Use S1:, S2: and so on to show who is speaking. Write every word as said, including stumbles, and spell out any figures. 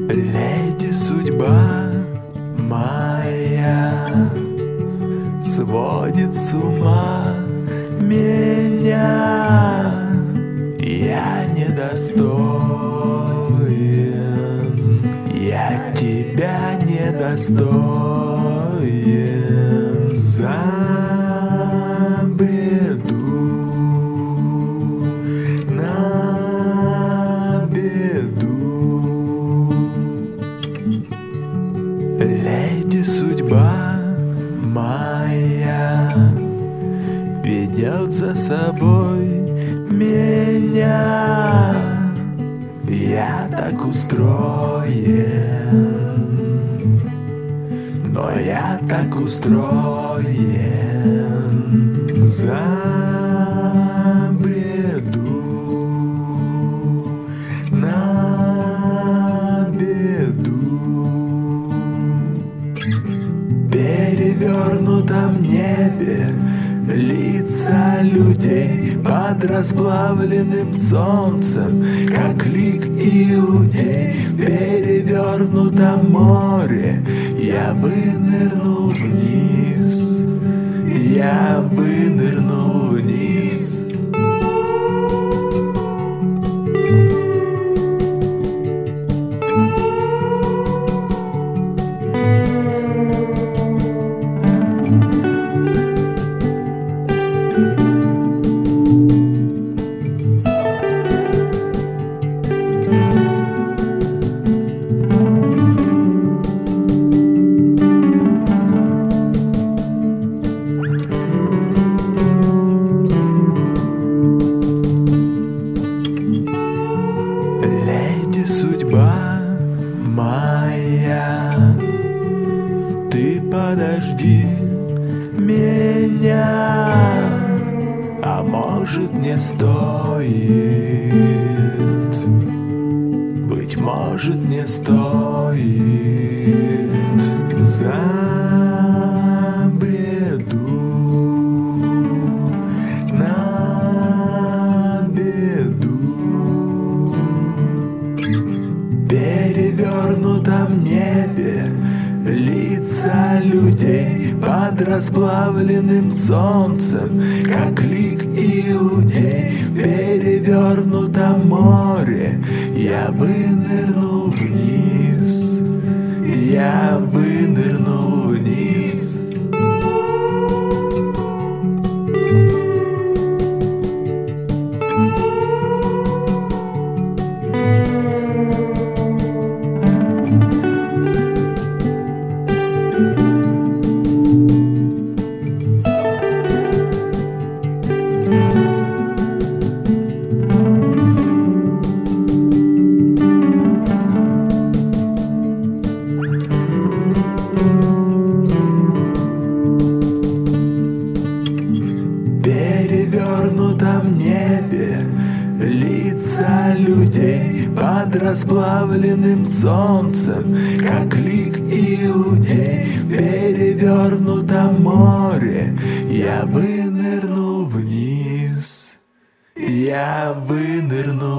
S1: Леди судьба моя сводит с ума меня. Я недостоин, я тебя недостоин. Забреду на беду. Леди судьба моя ведет за собой меня. Я так устроен, но я так устроен. Забреду на беду. В перевернутом небе лица людей под расплавленным солнцем, как лик иудей. В перевернутом море я вынырнул вниз, я вынырнул вниз. Судьба моя, ты подожди меня, а может не стоит, быть может не стоит. Забреду на беду. В перевернутом небе лица людей под расплавленным солнцем, как лик иудей. В перевернутом море я вынырнул вниз, я вынырнул вниз. В перевернутом небе лица людей под расплавленным солнцем, как лик иудей. В перевернутом море я вынырнул вниз, я вынырнул